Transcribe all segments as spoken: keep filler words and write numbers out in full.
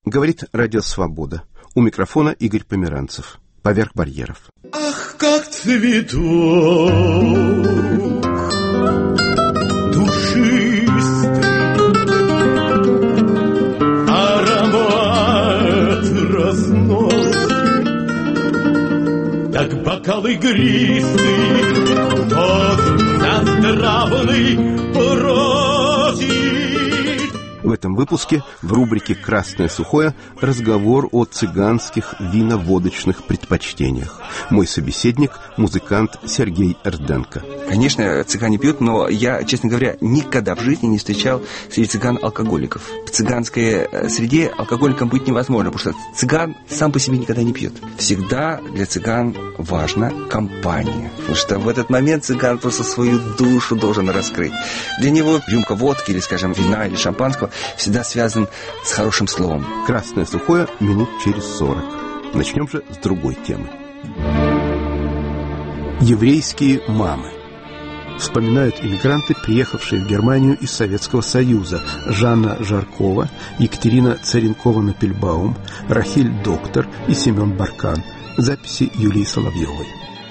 Говорит Радио Свобода. У микрофона Игорь Померанцев. Поверх барьеров. Ах, как цветок душистый, аромат разносит, как бокал игристый, тот заздравный просит. В этом выпуске в рубрике «Красное сухое» разговор о цыганских вино-водочных предпочтениях. Мой собеседник – музыкант Сергей Эрденко. Конечно, цыгане пьют, но я, честно говоря, никогда в жизни не встречал среди цыган алкоголиков. В цыганской среде алкоголиком быть невозможно, потому что цыган сам по себе никогда не пьет. Всегда для цыган важна компания, потому что в этот момент цыган просто свою душу должен раскрыть. Для него рюмка водки или, скажем, вина или шампанского всегда связан с хорошим словом. «Красное сухое» минут через сорок. Начнем же с другой темы. Еврейские мамы. Вспоминают иммигранты, приехавшие в Германию из Советского Союза. Жанна Жаркова, Екатерина Царенкова-Напельбаум, Рахиль Доктор и Семен Баркан. Записи Юлии Соловьевой.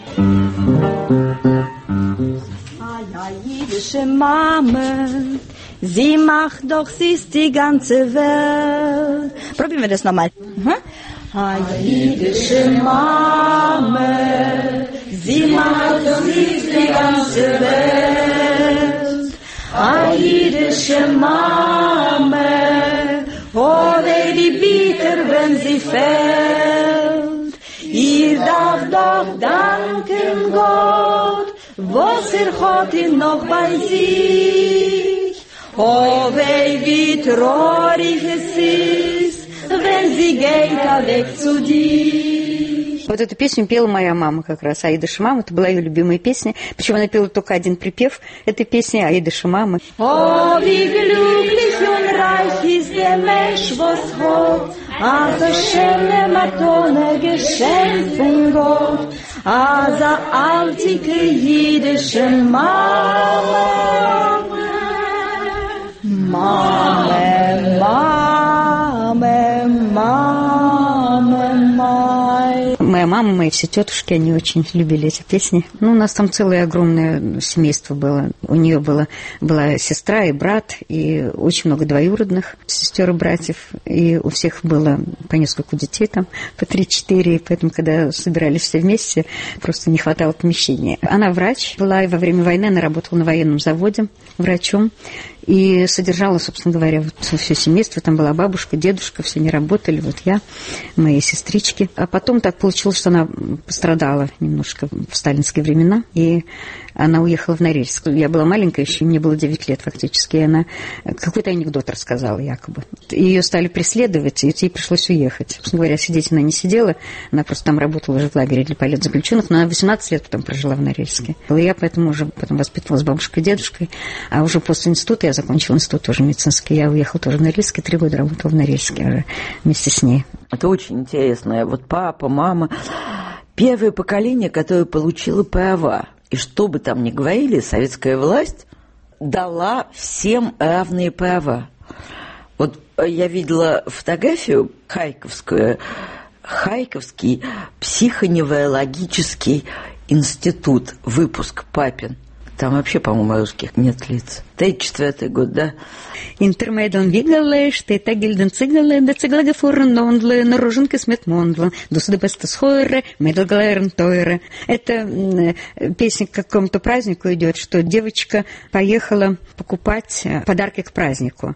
Sie macht doch, sie ist die ganze Welt. Probieren wir das nochmal. Mhm. A jüdische Mame, sie macht doch, sie ist die ganze Welt. A jüdische Mame, oh, weh, wie bitter, wenn sie fällt. Ihr darf doch danken Gott, was er hat ihn noch bei sich. Oh, weh, wie traurig es ist, wenn sie geht weg zu dir. Вот эту песню пела моя мама как раз, Аида Шимам. Это была ее любимая песня. Причем она пела только один припев этой песни, Аида Шимам. Oh, wie glücklich und reich ist der Mensch, was hat, also schöne Matone geschenkt von Gott, also altike jüdische Mama. Маме, маме, маме, май. Моя мама, мои все тетушки, они очень любили эти песни. Ну, у нас там целое огромное семейство было. У нее было, была сестра и брат, и очень много двоюродных сестер и братьев. И у всех было по несколько детей, там, по три-четыре. Поэтому, когда собирались все вместе, просто не хватало помещения. Она врач была, и во время войны она работала на военном заводе врачом. И содержала, собственно говоря, вот все семейство. Там была бабушка, дедушка, все не работали. Вот я, мои сестрички. А потом так получилось, что она пострадала немножко в сталинские времена. И она уехала в Норильск. Я была маленькая еще, мне было девять лет фактически. И она какой-то анекдот рассказала якобы. И ее стали преследовать, и ей пришлось уехать. Собственно говоря, сидеть она не сидела. Она просто там работала уже в лагере для политзаключенных. Но она восемнадцать лет потом прожила в Норильске. И я поэтому уже потом воспитывалась с бабушкой и дедушкой. А уже после института я закончила институт тоже медицинский. Я уехала тоже в Норильск, и три года работала в Норильске уже вместе с ней. Это очень интересно. Вот папа, мама. Первое поколение, которое получило права. И что бы там ни говорили, советская власть дала всем равные права. Вот я видела фотографию харьковскую, Харьковский психоневрологический институт, выпуск папин. Там вообще, по-моему, русских нет лиц. тридцать четвёртый год, да? Интермейдон вигале, штейта гильден цигале, да циглаге фурнондле, наруженка сметмондле, дусуда бестасхойре, медалгалерн тойре. Это песня к какому-то празднику идет, что девочка поехала покупать подарки к празднику.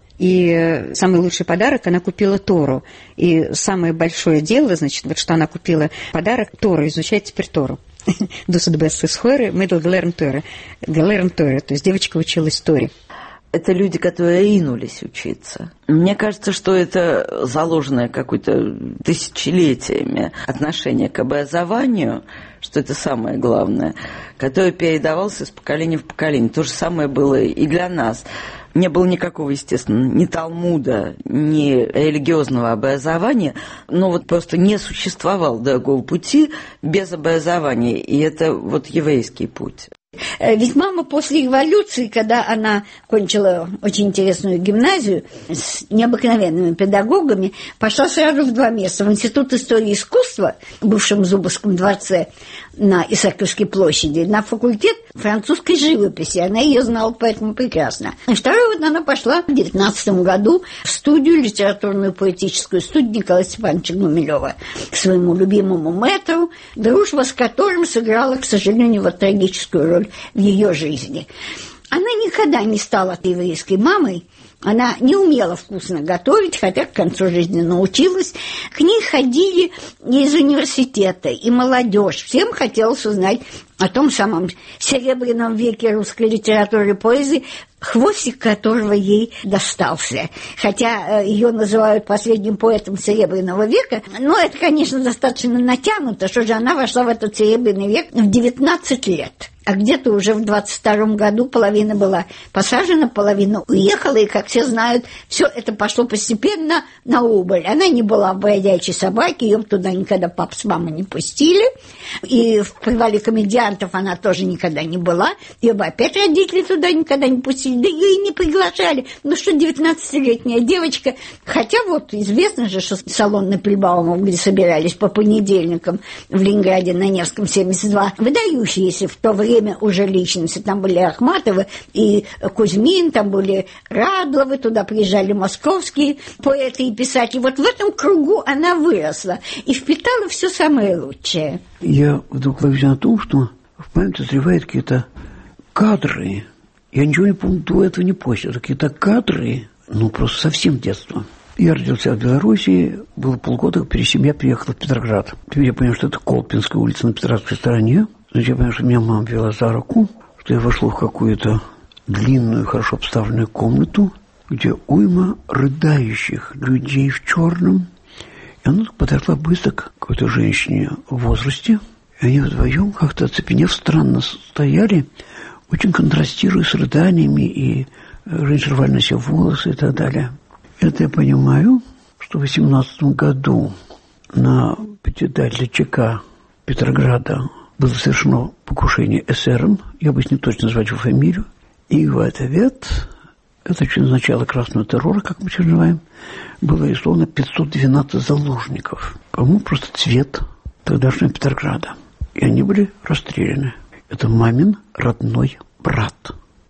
И самый лучший подарок, она купила Тору. И самое большое дело, значит, вот что она купила подарок, Тору, изучать теперь Тору. Дусуда бестасхойре, медалгалерн тойре. Галерн тойре, то есть девочка училась Торе. Это люди, которые ринулись учиться. Мне кажется, что это заложенное какое-то тысячелетиями отношение к образованию, что это самое главное, которое передавалось из поколения в поколение. То же самое было и для нас. Не было никакого, естественно, ни Талмуда, ни религиозного образования, но вот просто не существовало другого пути без образования, и это вот еврейский путь. Ведь мама после революции, когда она кончила очень интересную гимназию с необыкновенными педагогами, пошла сразу в два места. В Институт истории искусства, в бывшем Зубовском дворце на Исаакиевской площади, на факультет французской живописи. Она ее знала поэтому прекрасно. И второй вот она пошла в девятнадцатом году в студию, литературную поэтическую студию Николая Степановича Гумилева, к своему любимому мэтру, дружба с которым сыграла, к сожалению, вот трагическую роль в ее жизни. Она никогда не стала еврейской мамой, она не умела вкусно готовить, хотя к концу жизни научилась. К ней ходили из университета и молодежь. Всем хотелось узнать о том самом серебряном веке русской литературы и поэзии, хвостик которого ей достался. Хотя ее называют последним поэтом Серебряного века, но это, конечно, достаточно натянуто, что же она вошла в этот Серебряный век в девятнадцать лет. А где-то уже в двадцать втором году половина была посажена, половина уехала, и, как все знают, все это пошло постепенно на убыль. Она не была в бродячей собаке, ее туда никогда папа с мамой не пустили, и в привале комедиантов она тоже никогда не была, ее бы опять родители туда никогда не пустили, да ее и не приглашали. Ну что, девятнадцатилетняя девочка, хотя вот известно же, что салон на Пельбаумов, где собирались по понедельникам в Ленинграде на Невском семьдесят два, выдающиеся в то время уже личности. Там были Ахматовы и Кузьмин, там были Радловы, туда приезжали московские поэты и писатели. Вот в этом кругу она выросла и впитала все самое лучшее. Я вдруг ловлю на том, что в памяти созревают какие-то кадры. Я ничего не помню до этого, не после. Какие-то кадры, ну, просто совсем детство. Я родился в Белоруссии, было полгода, как семья приехала в Петроград. Теперь я понял, что это Колпинская улица на Петроградской стороне. Значит, я понял, что меня мама вела за руку, что я вошел в какую-то длинную, хорошо обставленную комнату, где уйма рыдающих людей в черном. И она подошла быстро к какой-то женщине в возрасте. И они вдвоем, как-то оцепенев, странно стояли, очень контрастируя с рыданиями, и женщина рвали на себе волосы и так далее. Это я понимаю, что в восемнадцатом году на председателя ЧК Петрограда было совершено покушение эсером, я бы не точно назвать его фамилию, и в ответ, это очень начало красного террора, как мы сейчас называем, было арестовано пятьсот двенадцать заложников. Кому просто цвет тогдашнего Петрограда. И они были расстреляны. Это мамин родной брат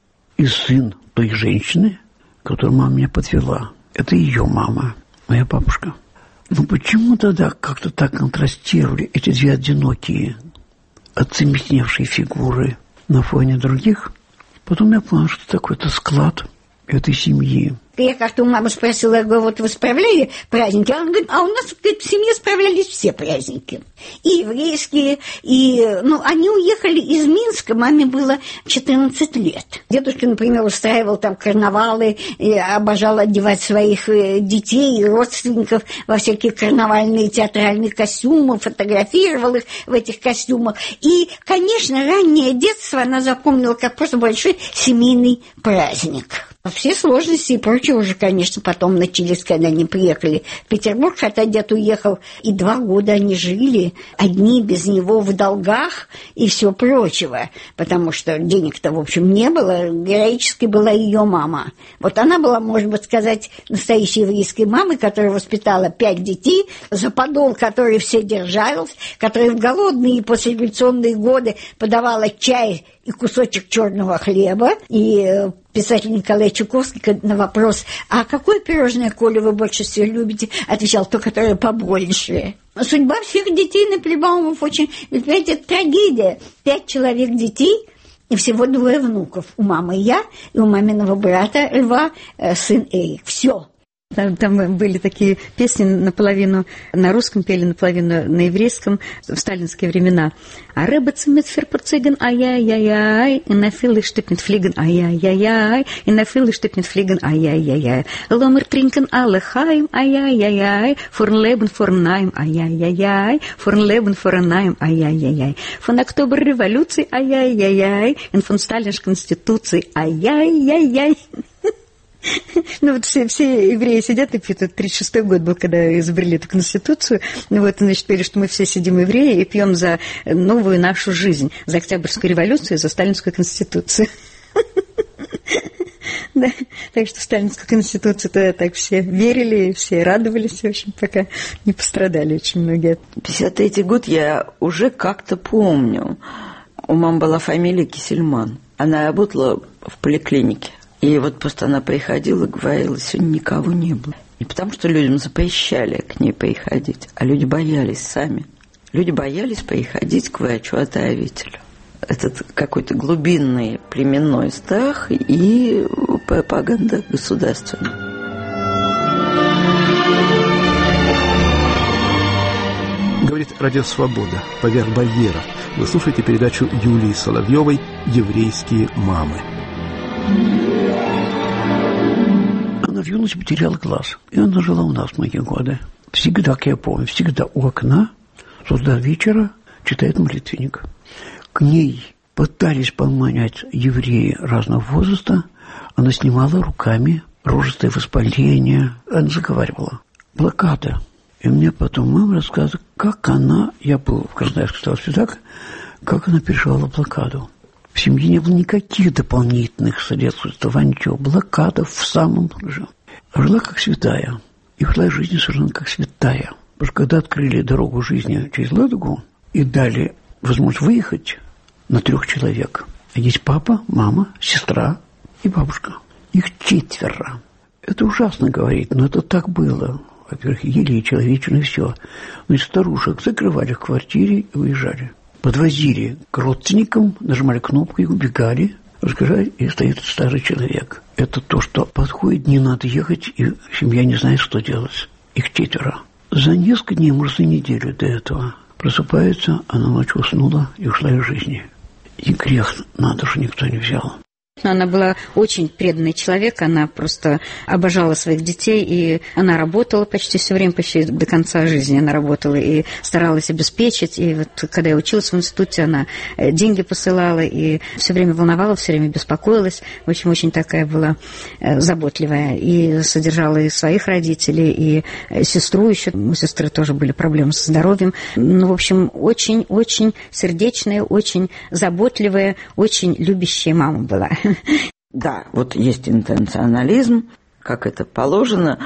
и сын той женщины, которую мама меня подвела. Это ее мама, моя бабушка. Но почему тогда как-то так контрастировали эти две одинокие, оцементневшие фигуры на фоне других? Потом я понял, что такой-то склад этой семьи. Я как-то у мамы спросила, я говорю, вот вы справляли праздники? А она говорит, а у нас, говорит, в семье справлялись все праздники. И еврейские, и, ну, они уехали из Минска, маме было четырнадцать лет. Дедушка, например, устраивал там карнавалы, и обожал одевать своих детей и родственников во всякие карнавальные театральные костюмы, фотографировал их в этих костюмах. И, конечно, раннее детство она запомнила как просто большой семейный праздник. Все сложности и прочее уже, конечно, потом начались, когда они приехали в Петербург, хотя дед уехал, и два года они жили одни, без него, в долгах и все прочего, потому что денег-то, в общем, не было. Героической была ее мама. Вот она была, можно быть сказать, настоящей еврейской мамой, которая воспитала пять детей, за подол, который все держались, которая в голодные и послереволюционные годы подавала чай и кусочек черного хлеба. И писатель Николай Чуковский на вопрос, а какое пирожное, Коля, вы больше всего любите, отвечал, то, которое побольше. Судьба всех детей на Пельбаумов очень, ведь, понимаете, это трагедия. Пять человек детей и всего двое внуков. У мамы я и у маминого брата Льва сын Эрик. Все. Там, там были такие песни наполовину на русском пели, наполовину на еврейском в сталинские времена. А рыбацы mit Ферпурциган, ай-яй-яй-яй, и на филы штып mit флиген, ай-яй-яй-яй, и на филы штып mit флиген, ай-яй-яй-яй. Ломер тринкен alle heim, ай-яй-яй-яй, форн лебен, форн найм, ай-яй-яй-яй, форн лебен, форн найм, ай-яй-яй-яй. Фон Октобер революции, ай-яй-яй-яй, и фон Сталинской конституции, ай-яй-яй-яй. Ну, вот все, все евреи сидят и пьют. Это тридцать шестой год был, когда изобрели эту Конституцию. Ну, вот, значит, говорили, что мы все сидим евреи и пьем за новую нашу жизнь, за Октябрьскую революцию и за Сталинскую Конституцию. Да, так что в Сталинскую Конституцию тогда так все верили, все радовались, в общем, пока не пострадали очень многие. пятьдесят третий год я уже как-то помню. У мамы была фамилия Кисельман. Она работала в поликлинике. И вот просто она приходила и говорила, сегодня никого не было. Не потому, что людям запрещали к ней приходить, а люди боялись сами. Люди боялись приходить к врачу-отравителю. Этот какой-то глубинный племенной страх и пропаганда государственная. Говорит Радио Свобода, поверх барьера. Вы слушаете передачу Юлии Соловьевой «Еврейские мамы». Она в юности потеряла глаз, и она жила у нас многие годы. Всегда, как я помню, всегда у окна, с до вечера читает молитвенник. К ней пытались поманять евреи разного возраста. Она снимала руками рожистое воспаление. Она заговаривала. Блокада. И мне потом мама рассказывала, как она, я был в Красноярске, стал спектакль, как она переживала блокаду. В семье не было никаких дополнительных средств существования, ничего. Блокада в самом лучшем. Жила как святая. И ушла из жизни совершенно как святая. Потому что когда открыли дорогу жизни через Ладогу и дали возможность выехать на трех человек. Есть папа, мама, сестра и бабушка. Их четверо. Это ужасно говорить, но это так было. Во-первых, ели и человечно, и все. Ну и старушек закрывали в квартире и уезжали. Подвозили к родственникам, нажимали кнопку и убегали. Рассказали, и стоит старый человек. Это то, что подходит, не надо ехать, и семья не знает, что делать. Их четверо. За несколько дней, может, за неделю до этого просыпается, она ночью уснула и ушла из жизни. И грех на душу никто не взял. Она была очень преданный человек, она просто обожала своих детей, и она работала почти все время, почти до конца жизни она работала и старалась обеспечить. И вот когда я училась в институте, она деньги посылала и все время волновала, все время беспокоилась. В общем, очень такая была заботливая. И содержала и своих родителей, и сестру еще. У сестры тоже были проблемы со здоровьем. Ну, в общем, очень-очень сердечная, очень заботливая, очень любящая мама была. Да, вот есть интенционализм, как это положено,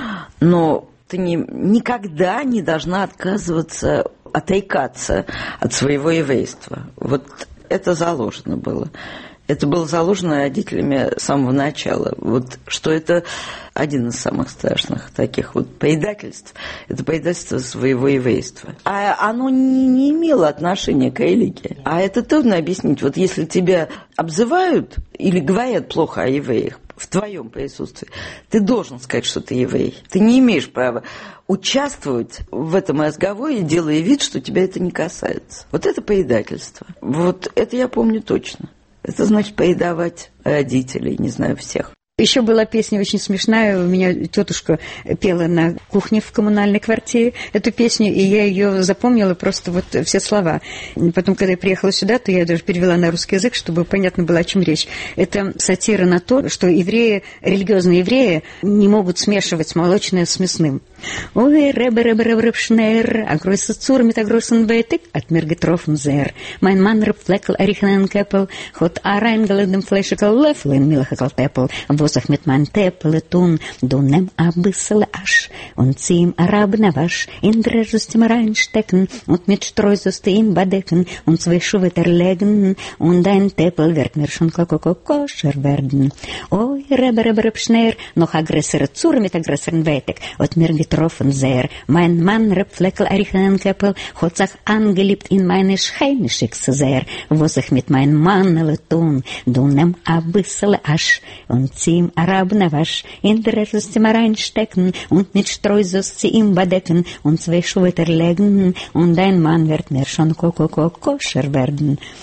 но ты не, никогда не должна отказываться, отрекаться от своего еврейства. Вот это заложено было. Это было заложено родителями с самого начала. Вот что это один из самых страшных таких вот предательств. Это предательство своего еврейства. А оно не, не имело отношения к религии. А это трудно объяснить. Вот если тебя обзывают или говорят плохо о евреях в твоем присутствии, ты должен сказать, что ты еврей. Ты не имеешь права участвовать в этом разговоре, делая вид, что тебя это не касается. Вот это предательство. Вот это я помню точно. Это значит предавать родителей, не знаю, всех. Еще была песня очень смешная. У меня тетушка пела на кухне в коммунальной квартире эту песню, и я ее запомнила просто вот все слова. Потом, когда я приехала сюда, то я даже перевела на русский язык, чтобы понятно было, о чем речь. Это сатира на то, что евреи, религиозные евреи, не могут смешивать молочное с мясным. Ой, ребе, ребе, ребе, ребе, шнер, а гройса цур, мета гройсен бейтик, от мергетрофен зер. Майн ман реб флекл, арихнен кэпл, хот арайн галедем флешекал лефлен, милахакал тепл, Wosach mit mein Teppele tun, du nimm a bissel Asch und zieh im Arabenawasch in der System reinstecken und mit Streusystem bedecken und zwei Schuhe erlegen und dein Teppel wird mir schon koscher werden. Oi, Rebbe, Rebbe, Rebbe, Schneer, noch a größere Zur mit a größeren Wettig, hat mir getroffen sehr. Mein Mann, Reb Fleckel, Arichnen-Keppel, hat sich angeliebt in meine Scheine schickse sehr. Wosach mit mein Mannele tun, du nimm a bissel Asch und zieh im Arabenawasch in der System reinstecken und mit Streusels sie ihm bedecken und zwei Schuhe erlegen und dein Mann wird mir schon koscher werden.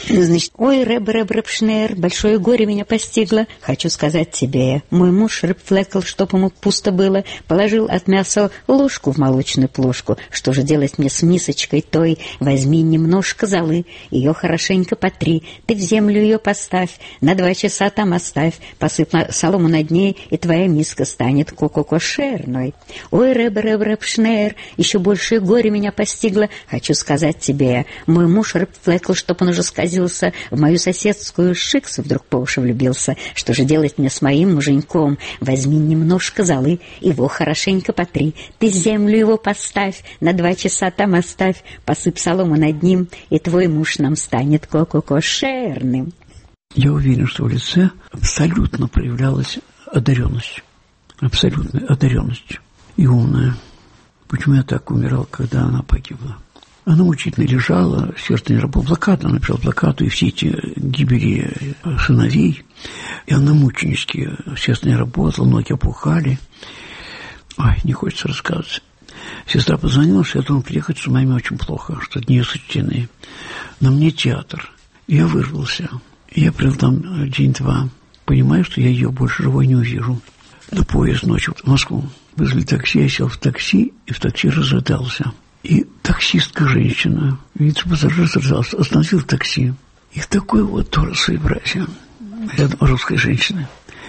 Значит, ой, рэб, рэб, рэб, шнер, большое горе меня постигло. Хочу сказать тебе, мой муж рыбфлекал, чтоб ему пусто было, положил от мяса ложку в молочную плошку. Что же делать мне с мисочкой той? Возьми немножко золы, ее хорошенько потри, ты в землю ее поставь, на два часа там оставь, посыпь солому над ней, и твоя миска станет ко-ко-кошерной. Ой, рэб, рэб, рэб, шнер, еще большее горе меня постигло. Хочу сказать тебе, мой муж рыбфлекал, чтоб он уже сказал, в мою соседскую шикс вдруг по уши влюбился. Что же делать мне с моим муженьком? Возьми немножко золы, его хорошенько потри, ты землю его поставь, на два часа там оставь, посыпь солому над ним, и твой муж нам станет ко-ко-кошерным. Я уверен, что в лице абсолютно проявлялась одаренность. Абсолютная одаренность. И умная. Почему я так умирал, когда она погибла? Она мучительно лежала, сердце не работало, блокада, она написала блокаду, и все эти гибели сыновей, и она мученически, сердце не работало, ноги опухали. Ой, не хочется рассказывать. Сестра позвонила, что я должен приехать, что маме очень плохо, что дни сочтены. На мне театр. Я вырвался. Я провел там день-два, понимаю, что я ее больше живой не увижу. На поезд ночью в Москву. Вызвали такси, я сел в такси, и в такси разрыдался. И таксистка женщина, видите, пассажир сражался, остановил такси. И такой вот тоже своеобразие рядом русской женщины.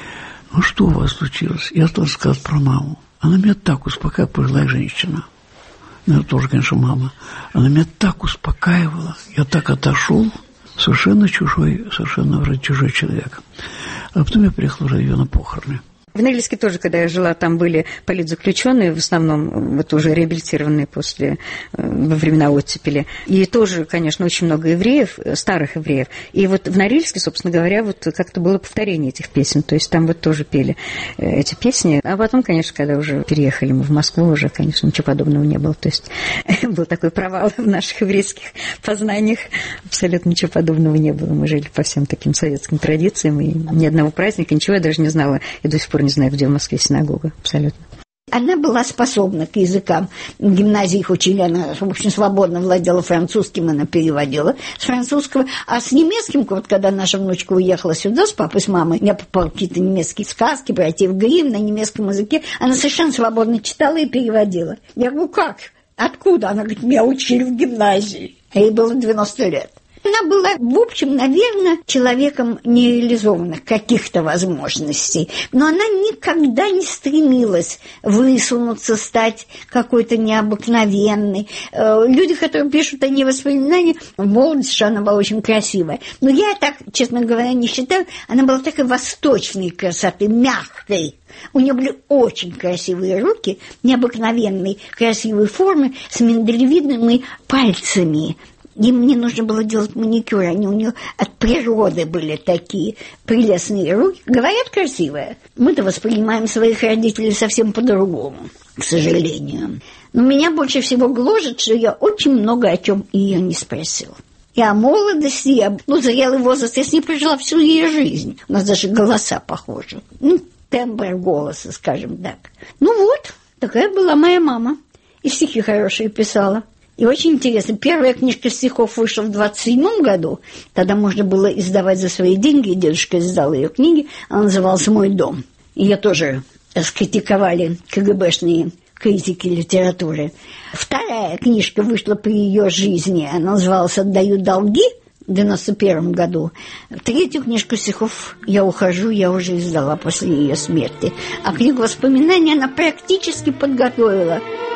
Ну, что у вас случилось? Я стал рассказывать про маму. Она меня так успокаивала, пожилая женщина. Ну, тоже, конечно, мама. Она меня так успокаивала. Я так отошел, совершенно чужой, совершенно вроде чужой человек. А потом я приехал уже ее на похороны. В Норильске тоже, когда я жила, там были политзаключенные, в основном вот уже реабилитированные после, во времена оттепели. И тоже, конечно, очень много евреев, старых евреев. И вот в Норильске, собственно говоря, вот как-то было повторение этих песен. То есть там вот тоже пели эти песни. А потом, конечно, когда уже переехали мы в Москву, уже, конечно, ничего подобного не было. То есть был такой провал в наших еврейских познаниях. Абсолютно ничего подобного не было. Мы жили по всем таким советским традициям. И ни одного праздника, ничего я даже не знала. И до сих пор не знаю, где в Москве синагога, абсолютно. Она была способна к языкам. В гимназии их учили, она, в общем, свободно владела французским, она переводила с французского. А с немецким, вот когда наша внучка уехала сюда с папой, с мамой, я попала какие-то немецкие сказки, братьев Гримм на немецком языке, она совершенно свободно читала и переводила. Я говорю, как? Откуда? Она говорит, меня учили в гимназии. А ей было девяносто лет. Она была, в общем, наверное, человеком нереализованных каких-то возможностей, но она никогда не стремилась высунуться, стать какой-то необыкновенной. Люди, которые пишут о ней воспоминания, в молодости, что она была очень красивая. Но я так, честно говоря, не считаю. Она была такой восточной красоты, мягкой. У нее были очень красивые руки, необыкновенной красивой формы, с миндалевидными пальцами. Им не нужно было делать маникюр, они у нее от природы были такие прелестные руки. Говорят, красивые. Мы-то воспринимаем своих родителей совсем по-другому, к сожалению. Но меня больше всего гложет, что я очень много о чем ее не спросила. И о молодости, и о ну, зрелый возраст. Я с ней прожила всю ее жизнь. У нас даже голоса похожи. Ну, тембр голоса, скажем так. Ну вот, такая была моя мама. И стихи хорошие писала. И очень интересно, первая книжка стихов вышла в двадцать седьмом году, тогда можно было издавать за свои деньги, и дедушка издал ее книги, она называлась «Мой дом». Ее тоже скритиковали КГБшные критики литературы. Вторая книжка вышла при ее жизни, она называлась «Отдаю долги» в девяносто первом году. Третью книжку стихов «Я ухожу» я уже издала после ее смерти. А книгу воспоминаний она практически подготовила.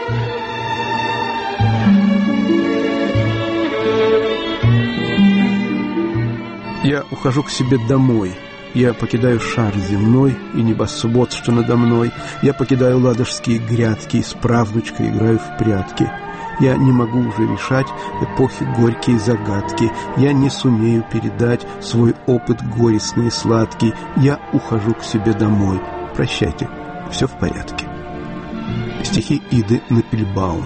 Я ухожу к себе домой. Я покидаю шар земной и небосвод, что надо мной. Я покидаю ладожские грядки и с правнучкой играю в прятки. Я не могу уже решать эпохи горькие загадки. Я не сумею передать свой опыт горестный и сладкий. Я ухожу к себе домой. Прощайте, все в порядке. Стихи Иды Напельбаум.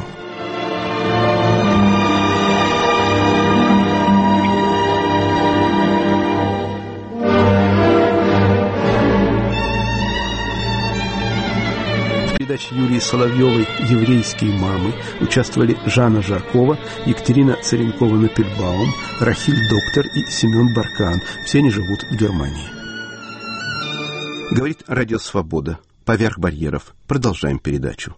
В передаче Юлии Соловьевой «Еврейские мамы» участвовали Жанна Жаркова, Екатерина Царенкова-Напельбаум, Рахиль Доктор и Семен Баркан. Все они живут в Германии. Говорит Радио Свобода. Поверх барьеров. Продолжаем передачу.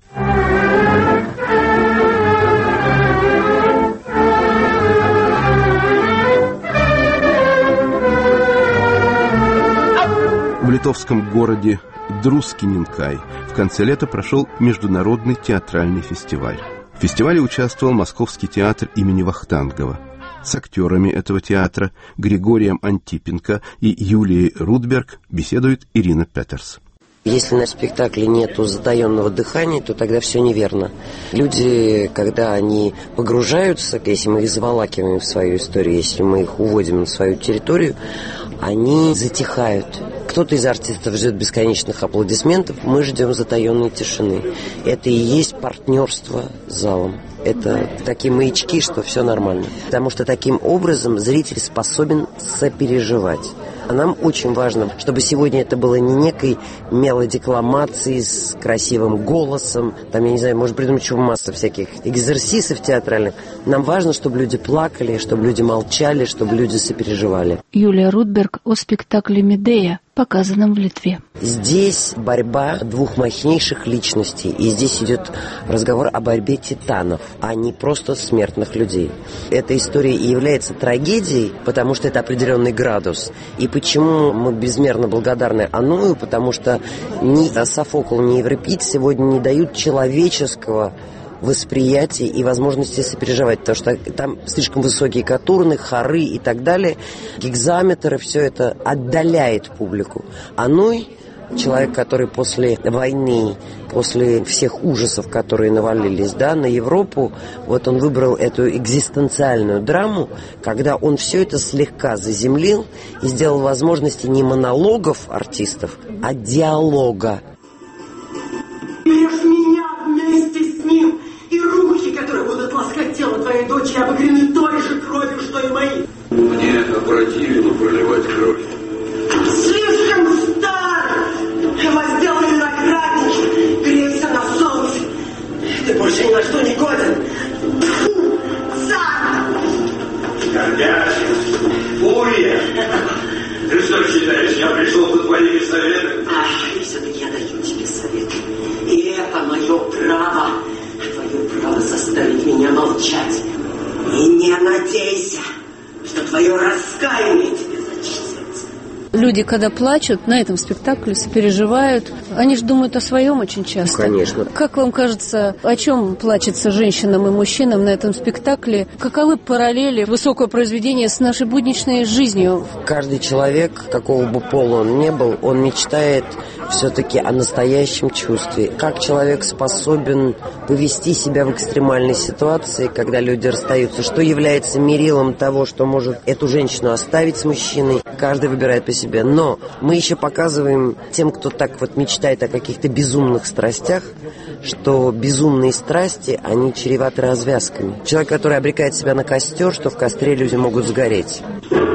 В литовском городе Друскиненкай в конце лета прошел международный театральный фестиваль. В фестивале участвовал Московский театр имени Вахтангова. С актерами этого театра Григорием Антипенко и Юлией Рудберг беседует Ирина Петерс. Если на спектакле нету затаенного дыхания, то тогда все неверно. Люди, когда они погружаются, если мы их заволакиваем в свою историю, если мы их уводим на свою территорию, они затихают. Кто-то из артистов ждет бесконечных аплодисментов, мы ждем затаенной тишины. Это и есть партнерство с залом. Это такие маячки, что все нормально. Потому что таким образом зритель способен сопереживать. А нам очень важно, чтобы сегодня это было не некой мелодекламацией с красивым голосом. Там, я не знаю, может придумать еще масса всяких экзерсисов театральных. Нам важно, чтобы люди плакали, чтобы люди молчали, чтобы люди сопереживали. Юлия Рудберг о спектакле «Медея», показанном в Литве. Здесь борьба двух мощнейших личностей. И здесь идет разговор о борьбе титанов, а не просто смертных людей. Эта история и является трагедией, потому что это определенный градус. И почему мы безмерно благодарны Аною? Потому что ни Софокл, ни Еврипид сегодня не дают человеческого восприятия и возможности сопереживать, потому что там слишком высокие катурны, хоры и так далее, гигзаметры, все это отдаляет публику. Аной, человек, который после войны, после всех ужасов, которые навалились, да, на Европу, вот он выбрал эту экзистенциальную драму, когда он все это слегка заземлил и сделал возможности не монологов артистов, а диалога. Режь меня вместе с ним, и руки, которые будут ласкать тело твоей дочери, обогрены той же кровью, что и мои. Мне опротивило проливать кровь. Слишком стар! Возделали виноградники, грейся на солнце. Ты больше ни на что не годен. Фу, царь! Гордячий, фурия! Ты что считаешь, я пришел за твоими советами? Ах, и все-таки я даю тебе советы. И это мое право. Твое право заставить меня молчать. И не надейся, что твое раскаяние тебе зачтется. Люди, когда плачут на этом спектакле, сопереживают, они же думают о своем очень часто. Конечно. Как вам кажется, о чем плачется женщинам и мужчинам на этом спектакле? Каковы параллели высокого произведения с нашей будничной жизнью? Каждый человек, какого бы пола он ни был, он мечтает все-таки о настоящем чувстве. Как человек способен повести себя в экстремальной ситуации, когда люди расстаются, что является мерилом того, что может эту женщину оставить с мужчиной. Каждый выбирает по себе. Но мы еще показываем тем, кто так вот мечтает о каких-то безумных страстях, что безумные страсти, они чреваты развязками. Человек, который обрекает себя на костер, что в костре люди могут сгореть.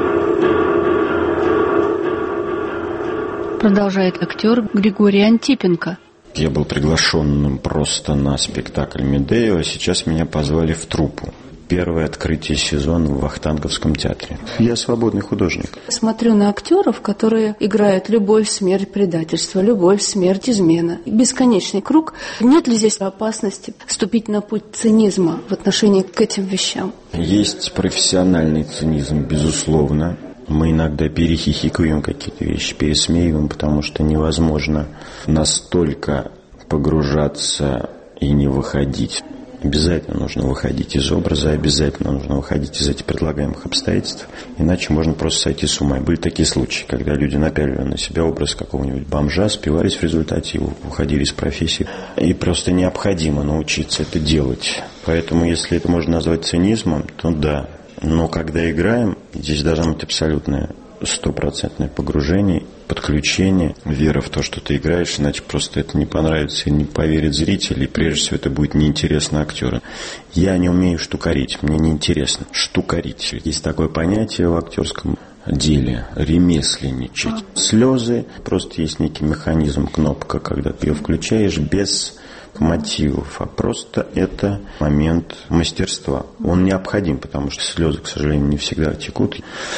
Продолжает актер Григорий Антипенко. Я был приглашенным просто на спектакль «Медею», а сейчас меня позвали в труппу. Первое открытие сезона в Вахтанговском театре. Я свободный художник. Смотрю на актеров, которые играют любовь, смерть, предательство, любовь, смерть, измена. Бесконечный круг. Нет ли здесь опасности вступить на путь цинизма в отношении к этим вещам? Есть профессиональный цинизм, безусловно. Мы иногда перехихикиваем какие-то вещи, пересмеиваем, потому что невозможно настолько погружаться и не выходить. Обязательно нужно выходить из образа, обязательно нужно выходить из этих предлагаемых обстоятельств, иначе можно просто сойти с ума. И были такие случаи, когда люди напяливали на себя образ какого-нибудь бомжа, спивались в результате, уходили из профессии. И просто необходимо научиться это делать. Поэтому, если это можно назвать цинизмом, то да. Но когда играем, здесь должно быть абсолютное стопроцентное погружение, подключение, вера в то, что ты играешь, иначе просто это не понравится и не поверит зритель, и прежде всего это будет неинтересно актеру. Я не умею штукарить, мне неинтересно штукарить. Есть такое понятие в актерском деле – ремесленничать. Слезы, просто есть некий механизм, кнопка, когда ты ее включаешь без мотивов, а просто это момент мастерства. Он необходим, потому что слезы, к сожалению, не всегда текут.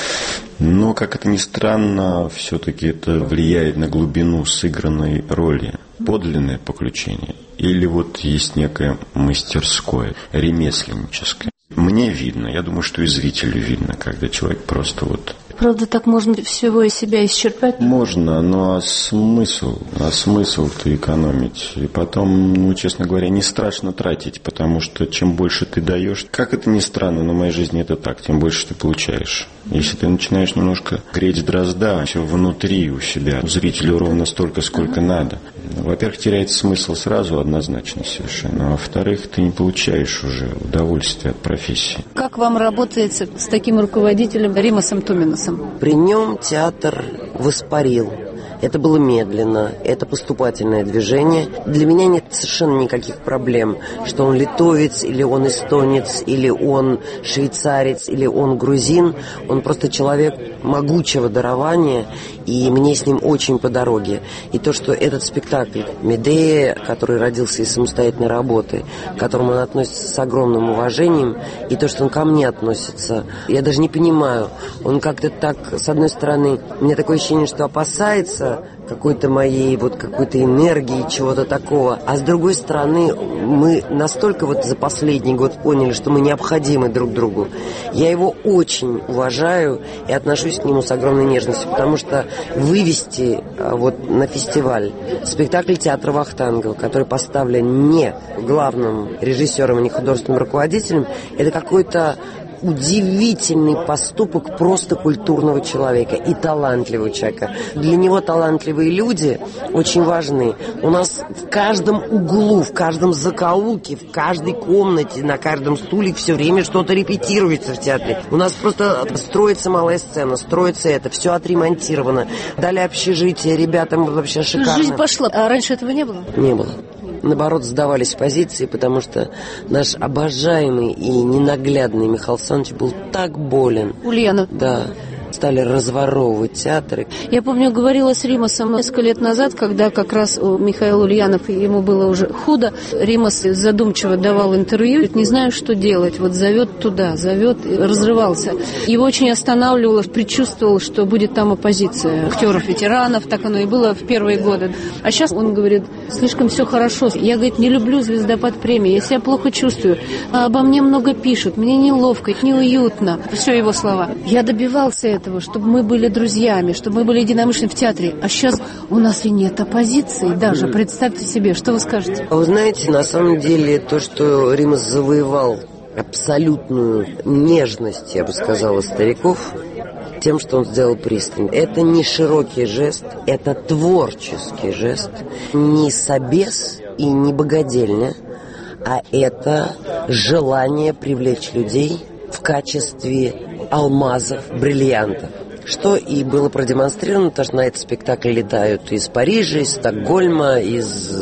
Но, как это ни странно, все-таки это влияет на глубину сыгранной роли. Подлинное поключение или вот есть некое мастерское, ремесленническое. Мне видно, я думаю, что и зрителю видно, когда человек просто вот... Правда, так можно всего из себя исчерпать? Можно, но а смысл? А смысл-то экономить? И потом, ну, честно говоря, не страшно тратить, потому что чем больше ты даешь, как это ни странно, но в моей жизни это так, тем больше ты получаешь. Если ты начинаешь немножко греть дрозда, все внутри у себя, у зрителя ровно столько, сколько надо. Во-первых, теряется смысл сразу, однозначно совершенно. А во-вторых, ты не получаешь уже удовольствия от профессии. Как вам работается с таким руководителем Римасом Туминасом? При нем театр воспарил. Это было медленно, это поступательное движение. Для меня нет совершенно никаких проблем, что он литовец, или он эстонец, или он швейцарец, или он грузин. Он просто человек могучего дарования, и мне с ним очень по дороге. И то, что этот спектакль «Медея», который родился из самостоятельной работы, к которому он относится с огромным уважением, и то, что он ко мне относится, я даже не понимаю. Он как-то так, с одной стороны, у меня такое ощущение, что опасается какой-то моей вот какой-то энергии, чего-то такого. А с другой стороны, мы настолько вот за последний год поняли, что мы необходимы друг другу. Я его очень уважаю и отношусь к нему с огромной нежностью, потому что вывести вот на фестиваль спектакль театра Вахтангова, который поставлен не главным режиссером и не художественным руководителем, это какой-то удивительный поступок просто культурного человека и талантливого человека. Для него талантливые люди очень важны. У нас в каждом углу, в каждом закоулке, в каждой комнате, на каждом стуле все время что-то репетируется в театре. У нас просто строится малая сцена, строится это, все отремонтировано. Дали общежитие, ребятам вообще шикарно. Жизнь пошла, а раньше этого не было? Не было. Наоборот, сдавались позиции, потому что наш обожаемый и ненаглядный Михаил Александрович был так болен. Ульянов. Да. Стали разворовывать театры. Я помню, говорила с Римасом несколько лет назад, когда как раз у Михаила Ульянов, ему было уже худо. Римас задумчиво давал интервью. Не знаю, что делать. Вот зовет туда, зовет, разрывался. Его очень останавливало, предчувствовал, что будет там оппозиция актеров, ветеранов. Так оно и было в первые годы. А сейчас он говорит, слишком все хорошо. Я, говорит, не люблю звездопад премии. Я себя плохо чувствую. А обо мне много пишут. Мне неловко, неуютно. Все его слова. Я добивался этого. Этого, чтобы мы были друзьями, чтобы мы были единомышленниками в театре. А сейчас у нас и нет оппозиции даже. Представьте себе, что вы скажете? Вы знаете, на самом деле, то, что Римас завоевал абсолютную нежность, я бы сказала, стариков, тем, что он сделал пристань. Это не широкий жест, это творческий жест. Не собес и не богадельня, а это желание привлечь людей в качестве алмазов, бриллиантов. Что и было продемонстрировано, потому что на этот спектакль летают из Парижа, из Стокгольма, из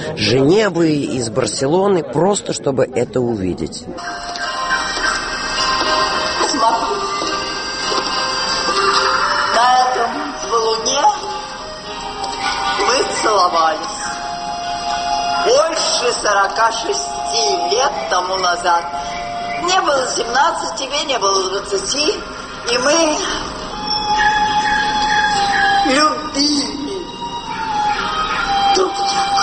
Женевы, из Барселоны, просто чтобы это увидеть. Смотри, на этом валуне мы целовались. Больше сорока шести лет тому назад. Мне было семнадцать, тебе не было двадцати, и мы любили друг друга.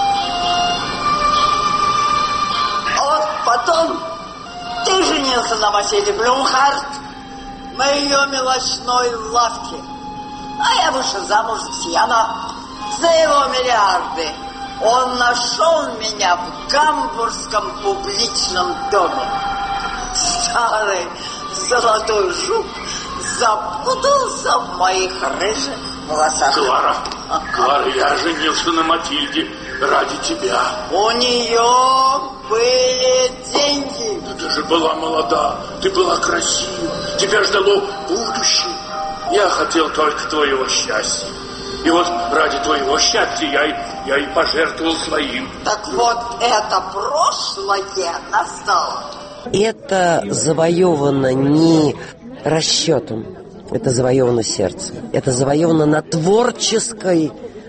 А вот потом ты женился на Василии Блюмхарт в ее мелочной лавке, а я вышла замуж за Яна за его миллиарды. Он нашел меня в гамбургском публичном доме. Старый золотой жук запутался в моих рыжих волосах. Клара, Клара, я женился на Матильде ради тебя. У нее были деньги. Да ты же была молода, ты была красива, тебя ждало будущее. Я хотел только твоего счастья. И вот ради твоего счастья я, я и пожертвовал своим. Так вот, это прошлое настало. Это завоевано не расчетом, это завоевано сердцем. Это завоевано на творческой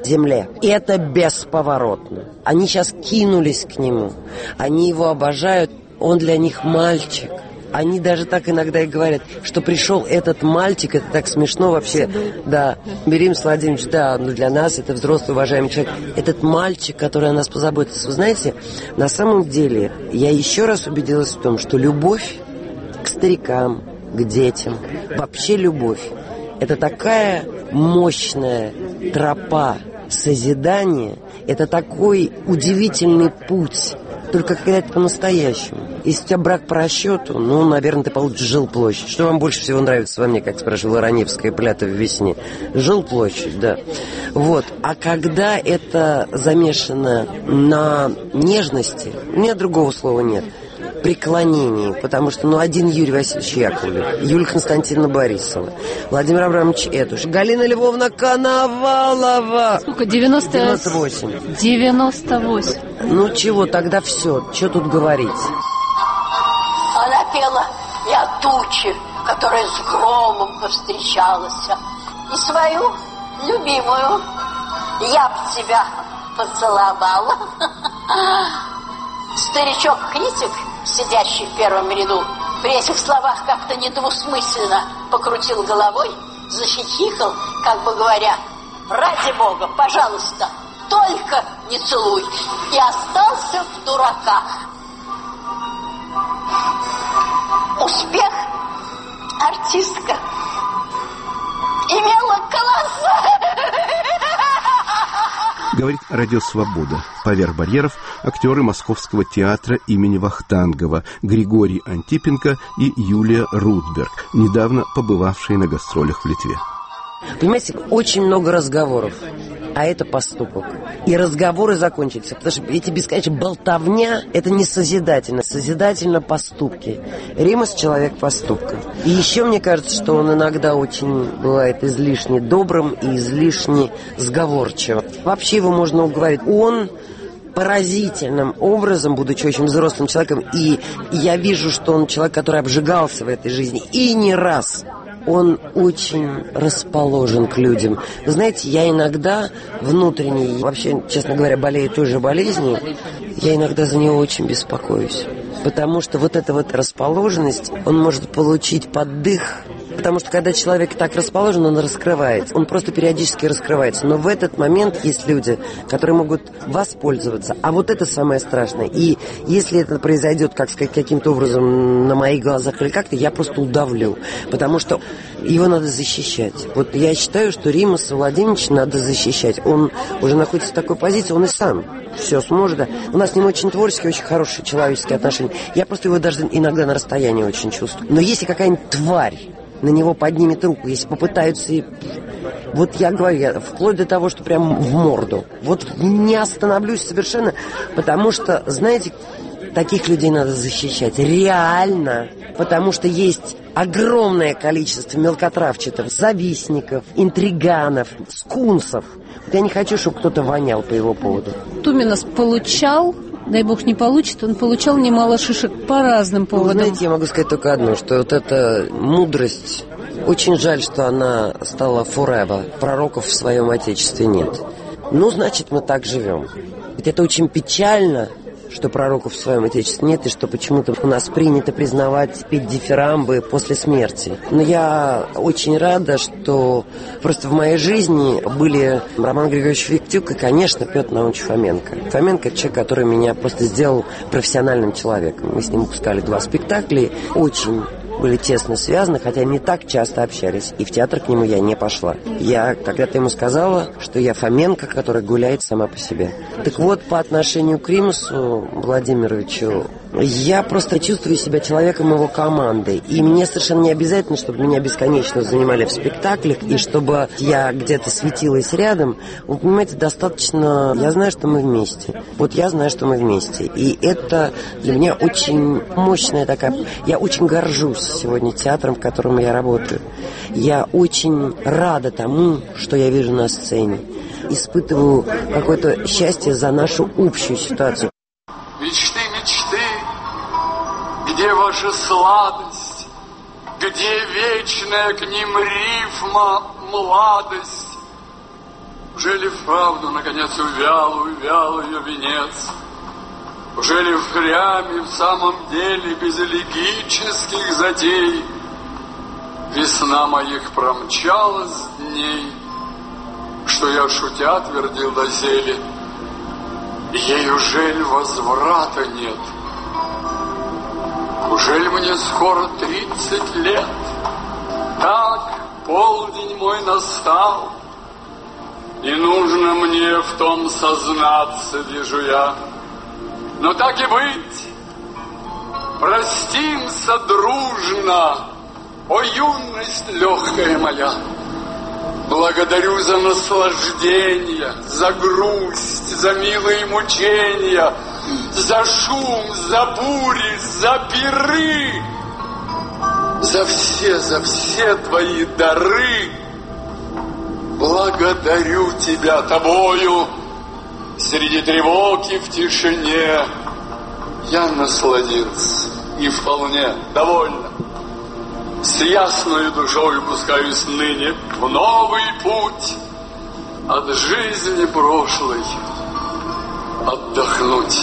земле. И это бесповоротно. Они сейчас кинулись к нему. Они его обожают. Он для них мальчик. Они даже так иногда и говорят, что пришел этот мальчик, это так смешно вообще. Да, Берим Владимирович, да, но для нас это взрослый, уважаемый человек. Этот мальчик, который о нас позаботится. Вы знаете, на самом деле, я еще раз убедилась в том, что любовь к старикам, к детям, вообще любовь, это такая мощная тропа созидания, это такой удивительный путь, только когда это по-настоящему. Если у тебя брак по расчету, ну, наверное, ты получишь жилплощадь. Что вам больше всего нравится во мне, как спрашивала Раневская, «Плята в весне»? Жилплощадь, да. Вот. А когда это замешано на нежности, у меня другого слова нет, преклонении, потому что, ну, один Юрий Васильевич Яковлев, Юлия Константиновна Борисова, Владимир Абрамович Этуш, Галина Львовна Коновалова. Сколько? девяносто... девяносто восемь. девяносто восемь. Ну, чего, тогда все. Что тут говорить? Она пела и о туче, которая с громом повстречалась, и свою любимую я б тебя поцеловала. Старичок-критик, сидящий в первом ряду, при этих словах как-то недвусмысленно покрутил головой, захихикал, как бы говоря: ради бога, пожалуйста, только не целуй, и остался в дураках. Успех артистка имела колоссальный. Говорит радио «Свобода». Поверх барьеров актеры Московского театра имени Вахтангова Григорий Антипенко и Юлия Рудберг, недавно побывавшие на гастролях в Литве. Понимаете, очень много разговоров, а это поступок. И разговоры закончатся, потому что эти бесконечные болтовня, это не созидательно, созидательно поступки. Римас — человек поступка. И еще мне кажется, что он иногда очень бывает излишне добрым и излишне сговорчивым. Вообще его можно уговорить. Он поразительным образом, будучи очень взрослым человеком, и я вижу, что он человек, который обжигался в этой жизни, и не раз. Он очень расположен к людям. Вы знаете, я иногда внутренне, вообще, честно говоря, болею той же болезнью, я иногда за него очень беспокоюсь. Потому что вот эта вот расположенность, он может получить поддых. Потому что когда человек так расположен, он раскрывается. Он просто периодически раскрывается. Но в этот момент есть люди, которые могут воспользоваться. А вот это самое страшное. И если это произойдет, как сказать, каким-то образом на моих глазах или как-то, я просто удавлю. Потому что его надо защищать. Вот я считаю, что Римаса Владимировича надо защищать. Он уже находится в такой позиции, он и сам все сможет. Да. У нас с ним очень творческие, очень хорошие человеческие отношения. Я просто его даже иногда на расстоянии очень чувствую. Но если какая-нибудь тварь на него поднимет руку, если попытаются... И... Вот я говорю, я, вплоть до того, что прям в морду. Вот не остановлюсь совершенно, потому что, знаете, таких людей надо защищать. Реально. Потому что есть огромное количество мелкотравчатых, завистников, интриганов, скунсов. Вот я не хочу, чтобы кто-то вонял по его поводу. Туминас получал... Дай бог не получит, он получал немало шишек по разным поводам. Вы знаете, я могу сказать только одно, что вот эта мудрость, очень жаль, что она стала forever. Пророков в своем отечестве нет. Ну, значит, мы так живем. Ведь это очень печально, что пророков в своем отечестве нет, и что почему-то у нас принято признавать, петь дифирамбы после смерти. Но я очень рада, что просто в моей жизни были Роман Григорьевич Виктюк и, конечно, Петр Наумович Фоменко. Фоменко — это человек, который меня просто сделал профессиональным человеком. Мы с ним выпускали два спектакля, очень были тесно связаны, хотя не так часто общались. И в театр к нему я не пошла. Я когда-то ему сказала, что я Фоменко, которая гуляет сама по себе. Так вот, по отношению к Римасу Владимировичу, я просто чувствую себя человеком его команды. И мне совершенно не обязательно, чтобы меня бесконечно занимали в спектаклях, и чтобы я где-то светилась рядом. Вы понимаете, достаточно... Я знаю, что мы вместе. Вот я знаю, что мы вместе. И это для меня очень мощная такая... Я очень горжусь сегодня театром, в котором я работаю. Я очень рада тому, что я вижу на сцене. Испытываю какое-то счастье за нашу общую ситуацию. Мечты, мечты, где ваша сладость, где вечная к ним рифма младость? Уже ли вправду, наконец, увял, увял ее венец? Уже ли впрямь и в самом деле без элегических затей весна моих промчалась дней, что я, шутя, твердил доселе, ей ужель возврата нет? Ужель мне скоро тридцать лет? Так полдень мой настал, и нужно мне в том сознаться, вижу я. Но так и быть, простимся дружно, о юность легкая моя. Благодарю за наслаждение, за грусть, за милые мучения, за шум, за бури, за пиры, за все, за все твои дары. Благодарю тебя тобою, среди тревог и в тишине я насладился и вполне довольна. С ясною душою пускаюсь ныне в новый путь от жизни прошлой отдохнуть.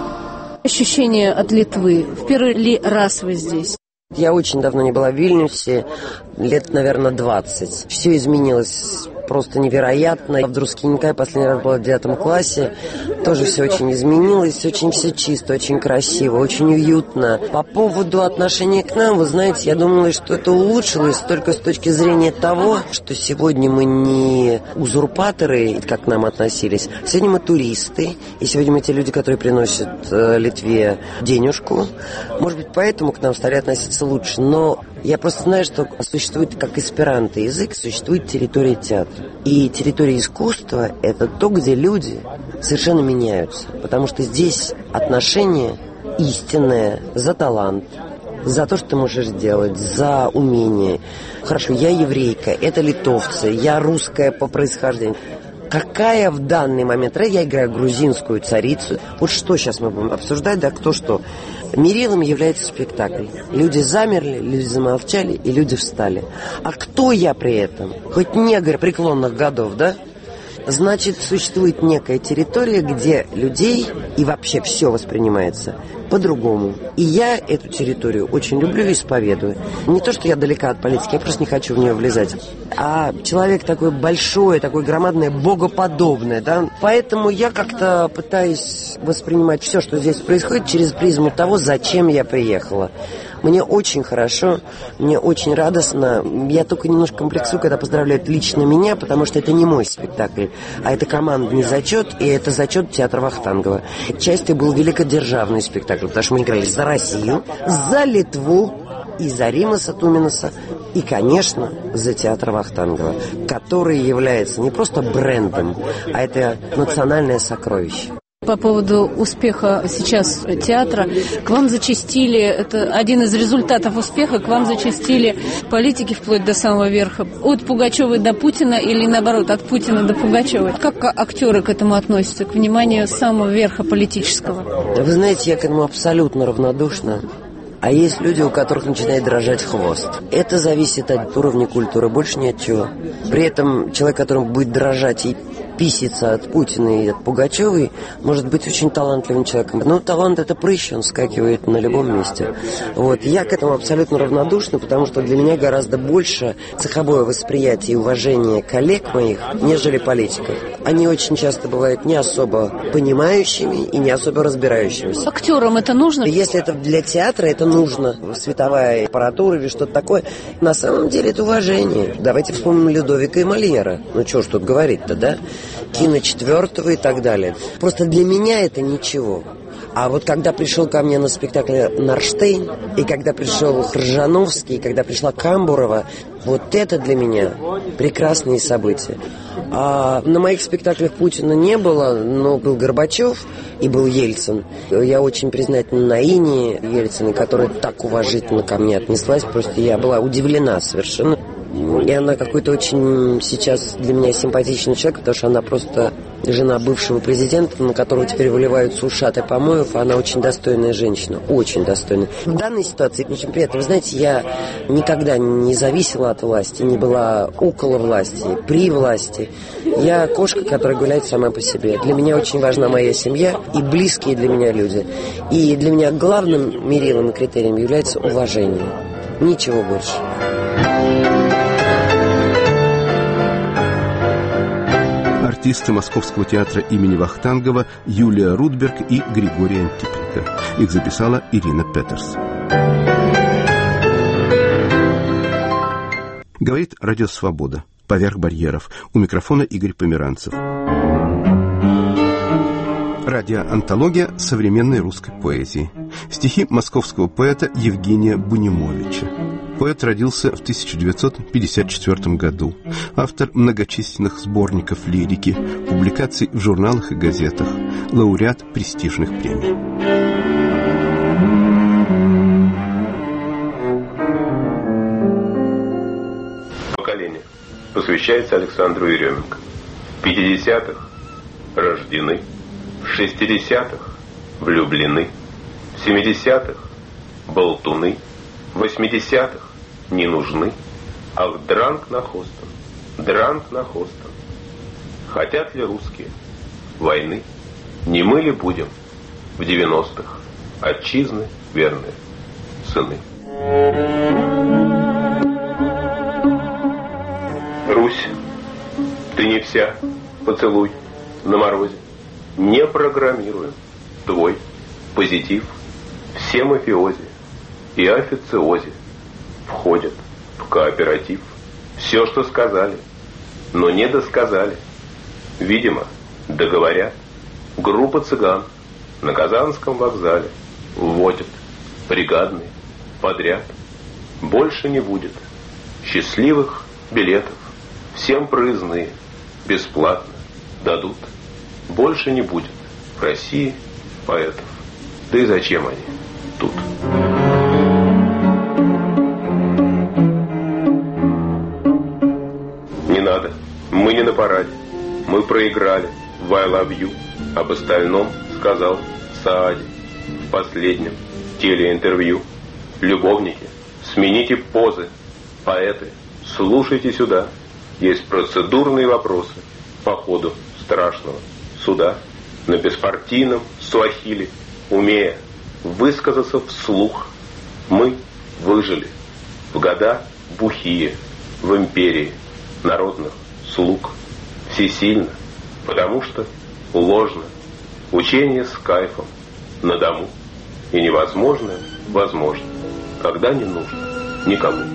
Ощущение от Литвы. В первый ли раз вы здесь? Я очень давно не была в Вильнюсе, лет, наверное, двадцать. Все изменилось просто невероятно. В Друскинкай последний раз была в девятом классе. Тоже все очень изменилось, очень все чисто, очень красиво, очень уютно. По поводу отношения к нам, вы знаете, я думала, что это улучшилось только с точки зрения того, что сегодня мы не узурпаторы, как к нам относились. Сегодня мы туристы, и сегодня мы те люди, которые приносят э, Литве денежку. Может быть, поэтому к нам стали относиться лучше. Но я просто знаю, что существует как эсперанто язык, существует территория театра. И территория искусства – это то, где люди совершенно меняются. Потому что здесь отношение истинное за талант, за то, что ты можешь делать, за умение. Хорошо, я еврейка, это литовцы, я русская по происхождению. Какая в данный момент роль? Я играю грузинскую царицу. Вот что сейчас мы будем обсуждать, да, кто что. Мерилом является спектакль. Люди замерли, люди замолчали, и люди встали. А кто я при этом? Хоть негр преклонных годов, да? Значит, существует некая территория, где людей и вообще все воспринимается по-другому. И я эту территорию очень люблю и исповедую. Не то, что я далека от политики, я просто не хочу в нее влезать. А человек такой большой, такой громадный, богоподобный, да? Поэтому я как-то пытаюсь воспринимать все, что здесь происходит, через призму того, зачем я приехала. Мне очень хорошо, мне очень радостно. Я только немножко комплексую, когда поздравляют лично меня, потому что это не мой спектакль, а это командный зачет, и это зачет театра Вахтангова. Частью был великодержавный спектакль, потому что мы играли за Россию, за Литву и за Римаса Туминаса, и, конечно, за театр Вахтангова, который является не просто брендом, а это национальное сокровище. По поводу успеха сейчас театра, к вам зачастили, это один из результатов успеха, к вам зачастили политики вплоть до самого верха, от Пугачевой до Путина или наоборот, от Путина до Пугачевой. Как актеры к этому относятся, к вниманию самого верха политического? Вы знаете, я к этому абсолютно равнодушна. А есть люди, у которых начинает дрожать хвост. Это зависит от уровня культуры, больше ни от чего. При этом человек, которому будет дрожать и писится от Путина и от Пугачевой, может быть очень талантливым человеком. Но талант — это прыщ, он скакивает на любом месте. Вот. Я к этому абсолютно равнодушна, потому что для меня гораздо больше цеховое восприятие и уважение коллег моих, нежели политиков. Они очень часто бывают не особо понимающими и не особо разбирающимися. Актерам это нужно? Если это для театра, это нужно. Световая аппаратура или что-то такое. На самом деле это уважение. Давайте вспомним Людовика и Мольера. Ну что ж тут говорить-то, да? Кино четвертого и так далее. Просто для меня это ничего. А вот когда пришел ко мне на спектакль Нарштейн, и когда пришел Хржановский, и когда пришла Камбурова, вот это для меня прекрасные события. А на моих спектаклях Путина не было, но был Горбачев и был Ельцин. Я очень признательна Наине Ельциной, которая так уважительно ко мне отнеслась. Просто я была удивлена совершенно. И она какой-то очень сейчас для меня симпатичный человек, потому что она просто жена бывшего президента, на которого теперь выливаются ушаты помоев, а она очень достойная женщина, очень достойная. В данной ситуации очень приятно. Вы знаете, я никогда не зависела от власти, не была около власти, при власти. Я кошка, которая гуляет сама по себе. Для меня очень важна моя семья и близкие для меня люди. И для меня главным мерилом и критерием является уважение. Ничего больше. Артисты Московского театра имени Вахтангова Юлия Рудберг и Григорий Антипенко. Их записала Ирина Петерс. Говорит Радио Свобода. Поверх барьеров. У микрофона Игорь Померанцев. Радиоантология современной русской поэзии. Стихи московского поэта Евгения Бунимовича. Поэт родился в тысяча девятьсот пятьдесят четвёртом году. Автор многочисленных сборников лирики, публикаций в журналах и газетах, лауреат престижных премий. Поколение посвящается Александру Еременко. В пятидесятых рождены, в шестидесятых влюблены, в семидесятых болтуны, в восьмидесятых не нужны. Ах, дранг на Хостон, дранг на Хостон. Хотят ли русские войны? Не мы ли будем в девяностых отчизны верные сыны? Русь, ты не вся, поцелуй на морозе. Не программируем твой позитив. Все мафиози и официози входят в кооператив. Все, что сказали, но не досказали. Видимо, договорят. Группа цыган на Казанском вокзале вводят бригадный подряд. Больше не будет счастливых билетов. Всем проездные бесплатно дадут. Больше не будет в России поэтов. Да и зачем они тут? Не надо, мы не на параде. Мы проиграли в I love you. Об остальном сказал Саади в последнем телеинтервью. Любовники, смените позы. Поэты, слушайте сюда. Есть процедурные вопросы по ходу страшного суда. На беспартийном суахили, умея высказаться вслух, мы выжили в года бухие, в империи народных слуг. Всесильно, потому что ложно, учение с кайфом на дому. И невозможное возможно, когда не нужно никому.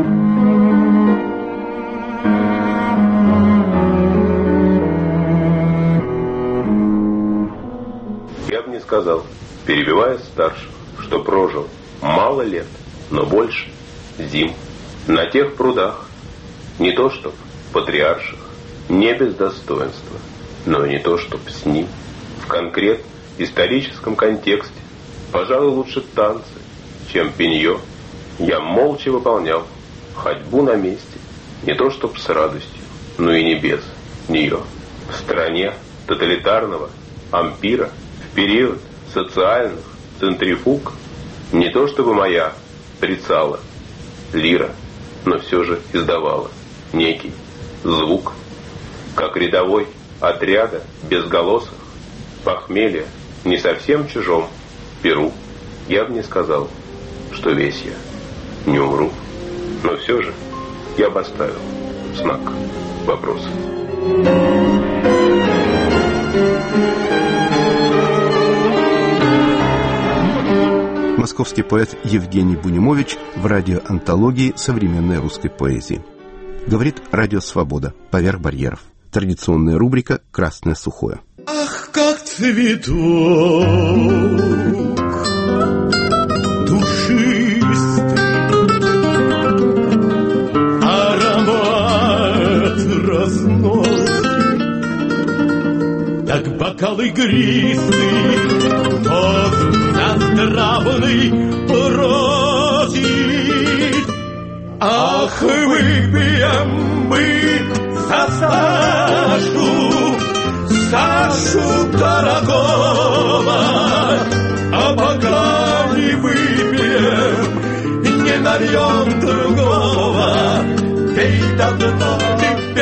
Я бы не сказал, перебивая старших, что прожил мало лет, но больше зим на тех прудах, не то чтоб патриарших, не без достоинства, но и не то чтоб с ним. В конкрет историческом контексте, пожалуй, лучше танцы, чем пенье. Я молча выполнял ходьбу на месте, не то чтоб с радостью, но и не без нее. В стране тоталитарного ампира, в период социальных центрифуг, не то чтобы моя прицала лира, но все же издавала некий звук, как рядовой отряда безголосых, похмелья не совсем чужом перу. Я бы не сказал, что весь я не умру, но все же я бы оставил знак вопроса. Московский поэт Евгений Бунимович в радиоантологии современной русской поэзии. Говорит Радио Свобода. Поверх барьеров. Традиционная рубрика «Красное сухое». Ах, как цветок душистый, аромат разносит, как бокал игристый, тот заздравный просит. Ах, выпьем мы за Сашу, Сашу дорогого, а пока не выпьем, не нальем другого. Пей давно, ты пей давно.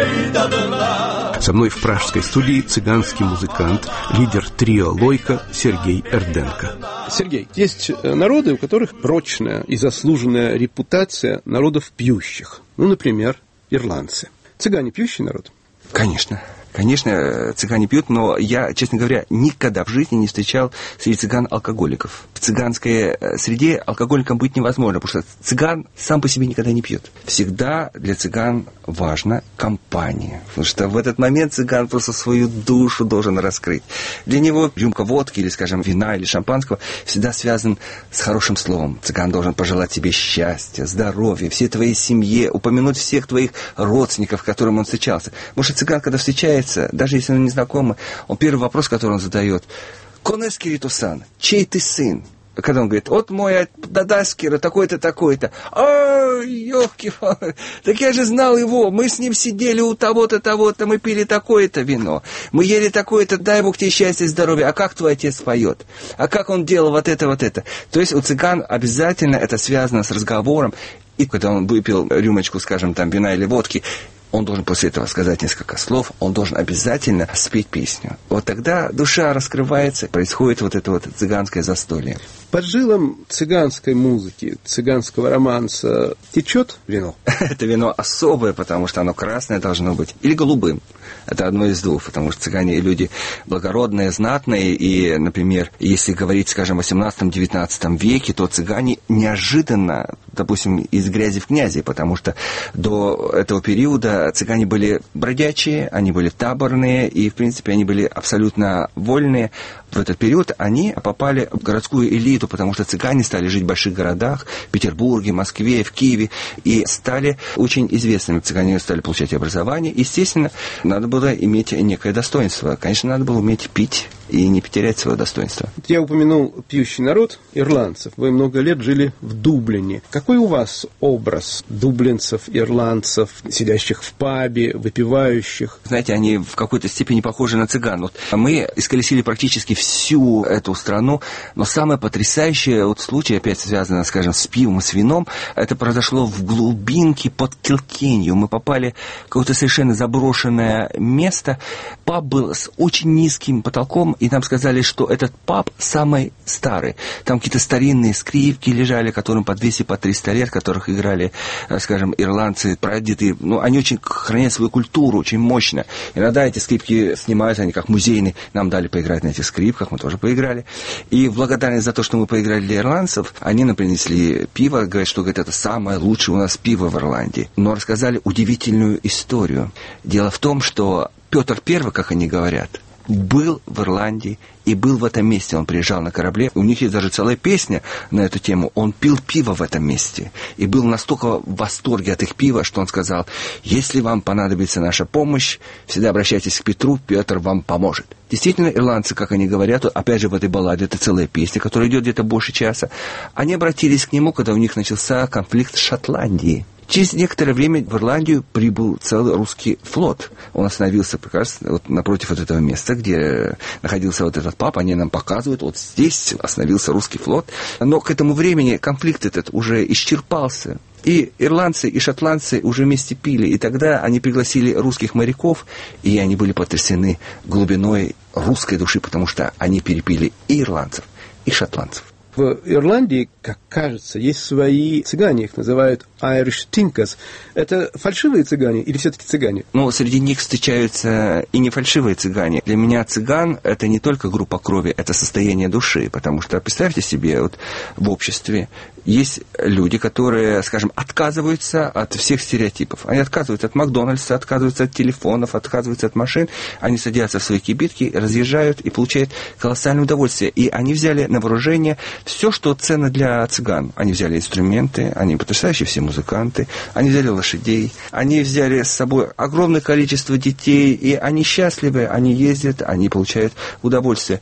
одна. Со мной в пражской студии цыганский музыкант, лидер трио «Лойка» Сергей Эрденко. Сергей, есть народы, у которых прочная и заслуженная репутация народов пьющих. Ну, например, ирландцы. Цыгане пьющий народ? Конечно. Конечно, цыгане пьют, но я, честно говоря, никогда в жизни не встречал среди цыган алкоголиков. В цыганской среде алкоголиком быть невозможно, потому что цыган сам по себе никогда не пьет. Всегда для цыган важна компания, потому что в этот момент цыган просто свою душу должен раскрыть. Для него рюмка водки или, скажем, вина или шампанского всегда связан с хорошим словом. Цыган должен пожелать тебе счастья, здоровья, всей твоей семье, упомянуть всех твоих родственников, с которыми он встречался. Потому что цыган, когда встречается, даже если он не знакомый, он первый вопрос, который он задает: «Конес Кирито-сан, чей ты сын?» Когда он говорит: «Вот мой Дадаскира, такой-то, такой-то». «Ой, ёлки, так я же знал его, мы с ним сидели у того-то, того-то, мы пили такое-то вино, мы ели такое-то, дай Бог тебе счастья и здоровья, а как твой отец поет? А как он делал вот это, вот это?» То есть у цыган обязательно это связано с разговором, и когда он выпил рюмочку, скажем, там, вина или водки, он должен после этого сказать несколько слов, он должен обязательно спеть песню. Вот тогда душа раскрывается, происходит вот это вот цыганское застолье. Под жилом цыганской музыки, цыганского романса течет вино? Это вино особое, потому что оно красное должно быть, или голубым. Это одно из двух, потому что цыгане люди благородные, знатные, и, например, если говорить, скажем, в восемнадцатом-девятнадцатом веке, то цыгане неожиданно, допустим, из грязи в князи, потому что до этого периода цыгане были бродячие, они были таборные, и, в принципе, они были абсолютно вольные. В этот период они попали в городскую элиту, потому что цыгане стали жить в больших городах, в Петербурге, Москве, в Киеве, и стали очень известными. Цыгане стали получать образование. Естественно, надо было иметь некое достоинство. Конечно, надо было уметь пить и не потерять свое достоинство. Я упомянул пьющий народ, ирландцев. Вы много лет жили в Дублине. Какой у вас образ дублинцев, ирландцев, сидящих в пабе, выпивающих? Знаете, они в какой-то степени похожи на цыган. Вот мы исколесили практически всю эту страну, но самое потрясающее вот случай, опять связано, скажем, с пивом и с вином, это произошло в глубинке под Килкенью. Мы попали в какое-то совершенно заброшенное место. Паб был с очень низким потолком, и нам сказали, что этот паб самый старый. Там какие-то старинные скрипки лежали, которым по двести, по триста лет, которых играли, скажем, ирландцы, прадеды. Ну, они очень хранят свою культуру, очень мощно. Иногда эти скрипки снимают, они как музейные. Нам дали поиграть на этих скрипках, мы тоже поиграли. И в благодарность за то, что мы поиграли для ирландцев, они нам принесли пиво, говорят, что говорят, это самое лучшее у нас пиво в Ирландии. Но рассказали удивительную историю. Дело в том, что Петр Первый, как они говорят, был в Ирландии и был в этом месте. Он приезжал на корабле. У них есть даже целая песня на эту тему. Он пил пиво в этом месте. И был настолько в восторге от их пива, что он сказал: если вам понадобится наша помощь, всегда обращайтесь к Петру, Петр вам поможет. Действительно, ирландцы, как они говорят, опять же в этой балладе, это целая песня, которая идет где-то больше часа, они обратились к нему, когда у них начался конфликт с Шотландией. Через некоторое время в Ирландию прибыл целый русский флот. Он остановился как раз вот напротив вот этого места, где находился вот этот паб. Они нам показывают, вот здесь остановился русский флот. Но к этому времени конфликт этот уже исчерпался. И ирландцы, и шотландцы уже вместе пили. И тогда они пригласили русских моряков, и они были потрясены глубиной русской души, потому что они перепили и ирландцев, и шотландцев. В Ирландии, как кажется, есть свои цыгане, их называют Irish Tinkers. Это фальшивые цыгане или все-таки цыгане? Ну, среди них встречаются и не фальшивые цыгане. Для меня цыган – это не только группа крови, это состояние души. Потому что, представьте себе, вот в обществе есть люди, которые, скажем, отказываются от всех стереотипов. Они отказываются от Макдональдса, отказываются от телефонов, отказываются от машин. Они садятся в свои кибитки, разъезжают и получают колоссальное удовольствие. И они взяли на вооружение все, что ценно для цыган. Они взяли инструменты, они потрясающие все музыканты, они взяли лошадей, они взяли с собой огромное количество детей, и они счастливы, они ездят, они получают удовольствие.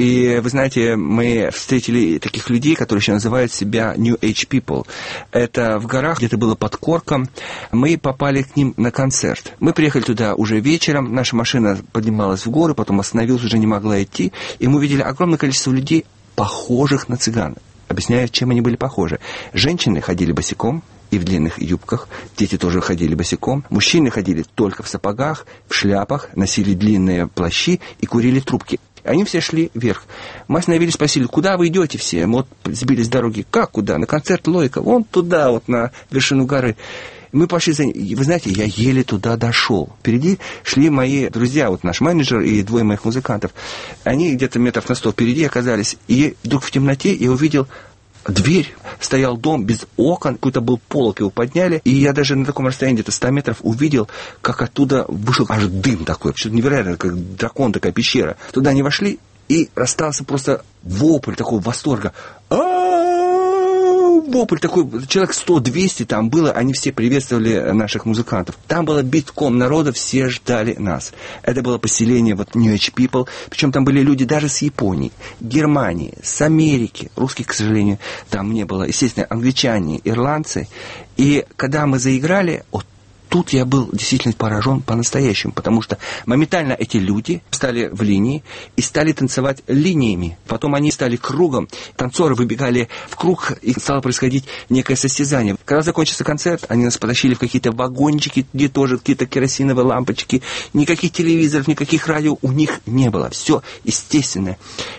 И вы знаете, мы встретили таких людей, которые еще называют себя New Age People. Это в горах, где-то было под Корком. Мы попали к ним на концерт. Мы приехали туда уже вечером, наша машина поднималась в горы, потом остановилась, уже не могла идти, и мы увидели огромное количество людей, похожих на цыган. Объясняю, чем они были похожи. Женщины ходили босиком, и в длинных юбках. Дети тоже ходили босиком. Мужчины ходили только в сапогах, в шляпах, носили длинные плащи и курили трубки. Они все шли вверх. Мы остановились, спросили, куда вы идете все? Мы вот сбились с дороги. Как куда? На концерт Лойка. Вон туда, вот на вершину горы. Мы пошли за ним. Вы знаете, я еле туда дошел. Впереди шли мои друзья, вот наш менеджер и двое моих музыкантов. Они где-то метров на сто впереди оказались. И вдруг в темноте я увидел дверь, стоял дом без окон, какой-то был полок, его подняли, и я даже на таком расстоянии, где-то сто метров, увидел, как оттуда вышел аж дым такой, что-то невероятное, как дракон, такая пещера. Туда они вошли, и расстался просто вопль такого восторга. Вопль такой, человек сто-двести там было, они все приветствовали наших музыкантов. Там было битком народа, все ждали нас. Это было поселение вот New Age People, причем там были люди даже с Японии, Германии, с Америки. Русских, к сожалению, там не было. Естественно, англичане, ирландцы. И когда мы заиграли, вот тут я был действительно поражен по-настоящему, потому что моментально эти люди стали в линии и стали танцевать линиями. Потом они стали кругом, танцоры выбегали в круг, и стало происходить некое состязание. Когда закончился концерт, они нас потащили в какие-то вагончики, где тоже какие-то керосиновые лампочки, никаких телевизоров, никаких радио у них не было. Все естественное.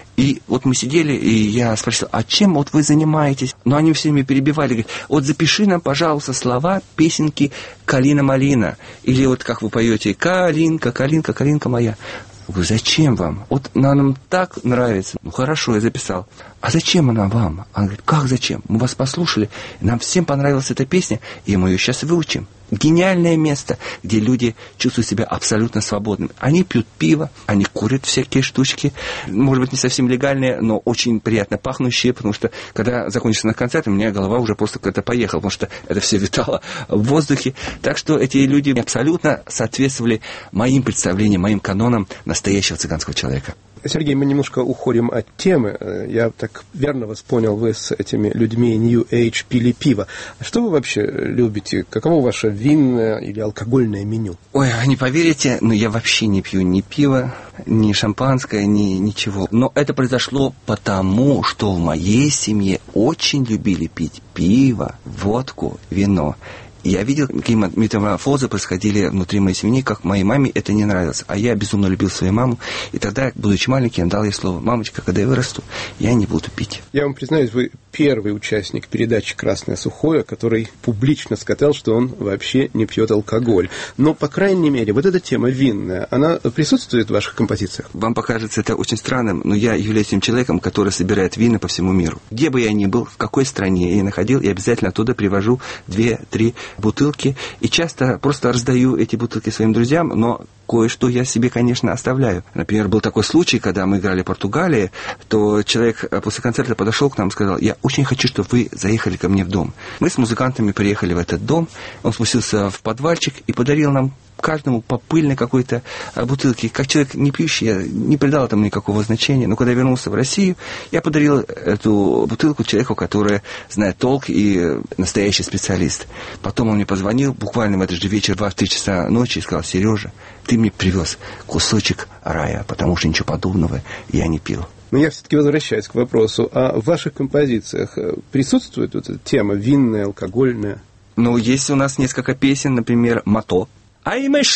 И вот мы сидели, и я спросил, а чем вот вы занимаетесь? Но они все меня перебивали, говорят, вот запиши нам, пожалуйста, слова песенки «Калина-малина». Или вот как вы поете «Калинка, калинка, калинка моя». Я говорю, зачем вам? Вот нам так нравится. Ну, хорошо, я записал. А зачем она вам? Она говорит, как зачем? Мы вас послушали, нам всем понравилась эта песня, и мы ее сейчас выучим. Гениальное место, где люди чувствуют себя абсолютно свободными. Они пьют пиво, они курят всякие штучки, может быть, не совсем легальные, но очень приятно пахнущие, потому что, когда закончился на концерт, у меня голова уже просто куда-то поехала, потому что это все витало в воздухе. Так что эти люди абсолютно соответствовали моим представлениям, моим канонам настоящего цыганского человека. Сергей, мы немножко уходим от темы. Я так верно вас понял, вы с этими людьми New Age пили пиво. А что вы вообще любите? Каково ваше винное или алкогольное меню? Ой, не поверите, но я вообще не пью ни пиво, ни шампанское, ни ничего. Но это произошло потому, что в моей семье очень любили пить пиво, водку, вино. Я видел, какие метаморфозы происходили внутри моей семьи, как моей маме это не нравилось. А я безумно любил свою маму. И тогда, будучи маленьким, дал ей слово: мамочка, когда я вырасту, я не буду пить. Я вам признаюсь, вы первый участник передачи «Красное сухое», который публично сказал, что он вообще не пьет алкоголь. Но, по крайней мере, вот эта тема винная, она присутствует в ваших композициях? Вам покажется это очень странным, но я являюсь тем человеком, который собирает вина по всему миру. Где бы я ни был, в какой стране я ни находил, я обязательно оттуда привожу две-три бутылки, и часто просто раздаю эти бутылки своим друзьям, но кое-что я себе, конечно, оставляю. Например, был такой случай, когда мы играли в Португалии, то человек после концерта подошел к нам и сказал: я очень хочу, чтобы вы заехали ко мне в дом. Мы с музыкантами приехали в этот дом, он спустился в подвальчик и подарил нам каждому по пыльной какой-то бутылке. Как человек не пьющий, я не придал этому никакого значения. Но когда я вернулся в Россию, я подарил эту бутылку человеку, который знает толк и настоящий специалист. Потом он мне позвонил буквально в этот же вечер, два-три часа ночи, и сказал: Сережа, ты мне привез кусочек рая, потому что ничего подобного я не пил. Но я все-таки возвращаюсь к вопросу. А в ваших композициях присутствует вот эта тема винная, алкогольная? Ну, есть у нас несколько песен, например, «Мато». Ай меш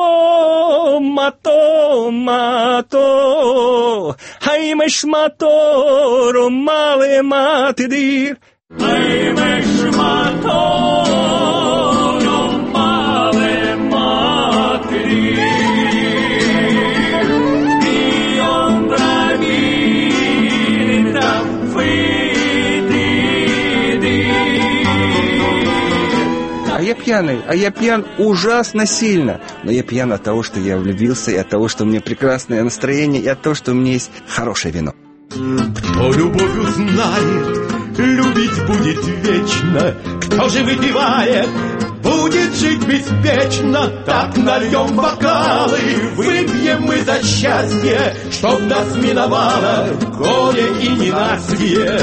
мато, мато, мато, ай меш мато, ромале матидир. Ай меш мато, ромале матидир. И он бравит, там А я пьяный, а я пьян ужасно сильно. Но я пьян от того, что я влюбился, и от того, что у меня прекрасное настроение, и от того, что у меня есть хорошее вино. Кто любовь узнает, любить будет вечно. Кто же выпивает, будет жить беспечно. Так нальем бокалы, выпьем мы за счастье, чтоб нас миновало горе и ненастье.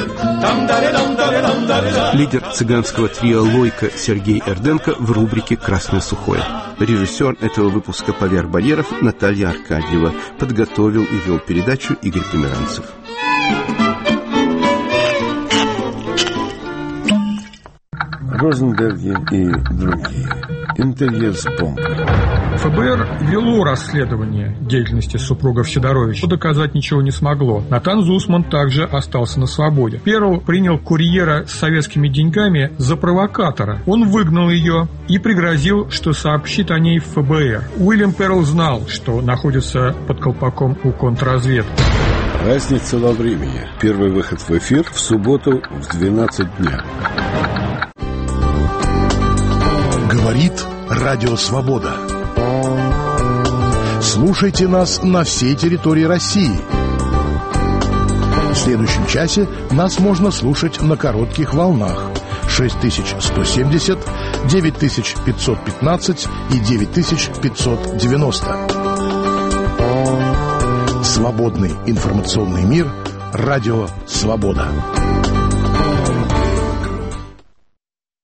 Лидер цыганского трио «Лойка» Сергей Эрденко в рубрике «Красное сухое». Режиссер этого выпуска «Поверх барьеров» Наталья Аркадьева. Подготовил и вел передачу Игорь Померанцев. Розенберги и другие. Интервью с Бомбой. ФБР вело расследование деятельности супругов Сидоровича, но доказать ничего не смогло. Натан Зусман также остался на свободе. Перл принял курьера с советскими деньгами за провокатора. Он выгнал ее и пригрозил, что сообщит о ней в ФБР. Уильям Перл знал, что находится под колпаком у контрразведки. Разница во времени. Первый выход в эфир в субботу в двенадцать дня. Говорит Радио Свобода. Слушайте нас на всей территории России. В следующем часе нас можно слушать на коротких волнах шесть тысяч сто семьдесят, девять тысяч пятьсот пятнадцать и девять тысяч пятьсот девяносто. Свободный информационный мир. Радио Свобода.